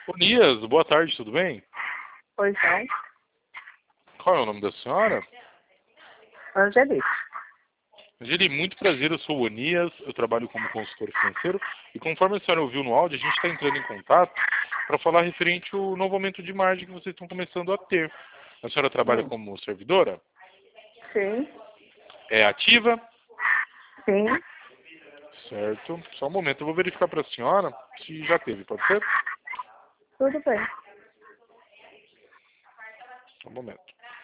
Nias, boa tarde, tudo bem? Pois não. Qual é o nome da senhora? Angelique. Angeli, muito prazer, eu sou o Onias, eu trabalho como consultor financeiro e conforme a senhora ouviu no áudio, a gente está entrando em contato para falar referente ao novo aumento de margem que vocês estão começando a ter. A senhora trabalha como servidora? Sim. É ativa? Sim. Certo. Só um momento, eu vou verificar para a senhora se já teve, pode ser? Tudo bem. Só um momento.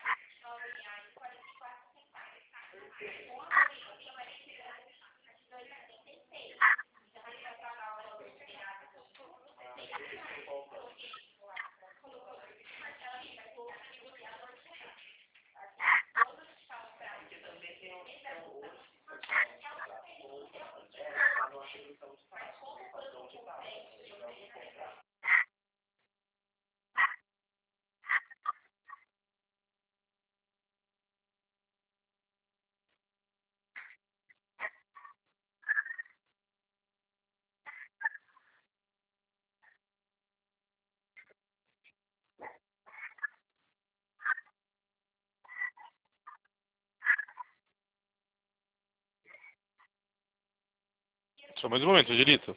Só mais um momento, Angelita.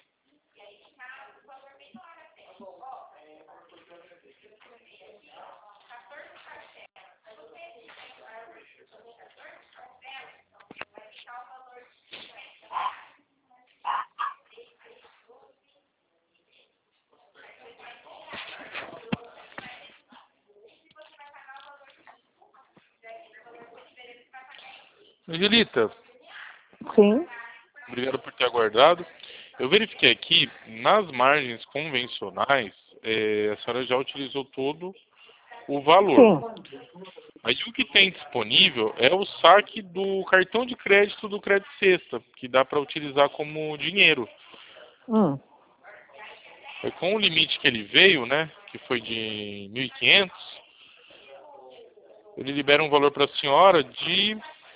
Angelita, Sim. obrigado por ter aguardado. Eu verifiquei aqui, nas margens convencionais, a senhora já utilizou todo o valor. Sim. Aí o que tem disponível é o saque do cartão de crédito do Crédito Sexta, que dá para utilizar como dinheiro. Com o limite que ele veio, né, que foi de 1.500, ele libera um valor para a senhora de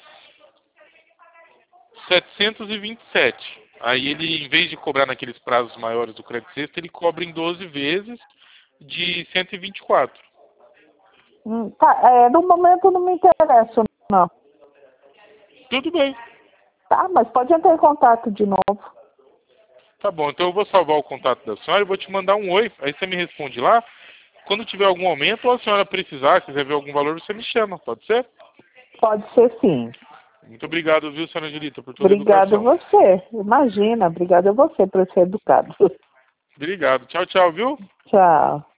727. Aí ele, em vez de cobrar naqueles prazos maiores do Crédito Sexta, ele cobra em 12 vezes de 124. Tá, no momento não me interessa, não. Tudo bem. Tá, mas pode entrar em contato de novo. Tá bom, então eu vou salvar o contato da senhora e vou te mandar um oi. Aí você me responde lá. Quando tiver algum aumento ou a senhora precisar, quiser ver algum valor, você me chama, pode ser? Pode ser sim. Muito obrigado, viu, senhora Angelita, por toda a Obrigada a educação. você. Imagina, obrigada a você por ser educado. Obrigado. Tchau, tchau, viu? Tchau.